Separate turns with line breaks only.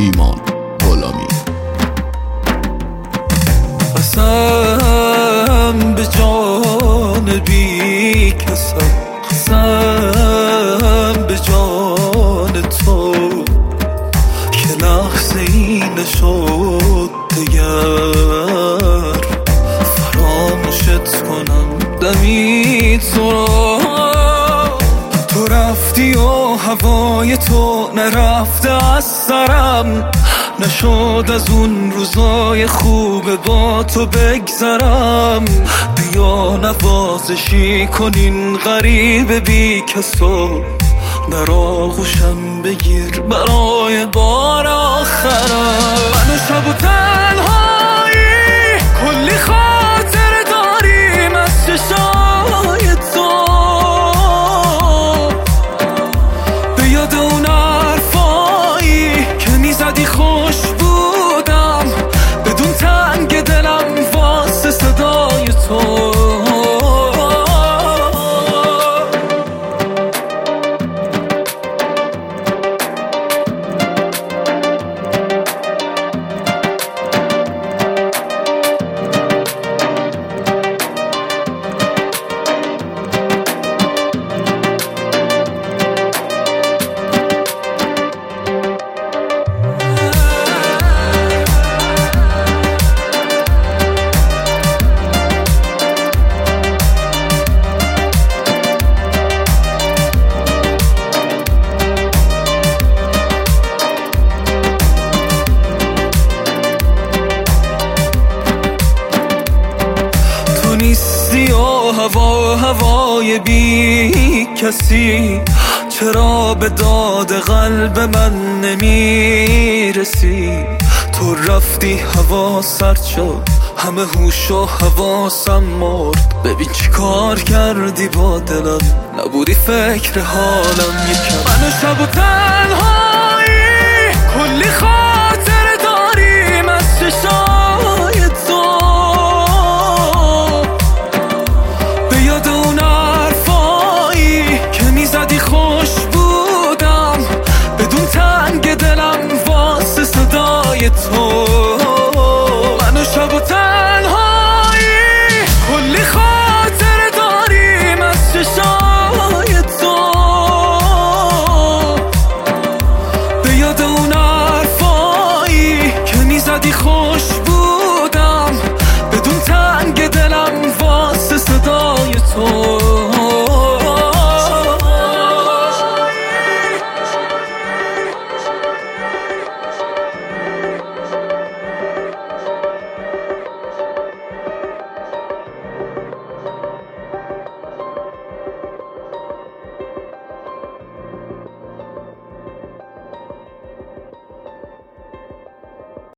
ایمان غلامی.
قسم به جان بی کسم، قسم به جان تو که لحظه ای نشد دگر فراموشت کنم دمی تو را. تو رفتی و هوای تو نرفته از سرم، نشد از اون روزای خوب با تو بگذرم. بیا نوازشی کنین غریب بی کسو، در آغوشم بگیر برای بار آخرم. من و شب و تنهایی کلی خاطر داریم از چشای تو، به یاد اون حرفایی که میزدی خوش بودم، بدون تنگ دلم واسه صدای تو. نیستی و هوای بی کسی، چرا به داد قلب من نمیرسی؟ تو رفتی هوا سرد شد، همه هوش و حواسم مرد. ببین چی کار کردی با دلم، نبودی فکر حالم یکم. من شب و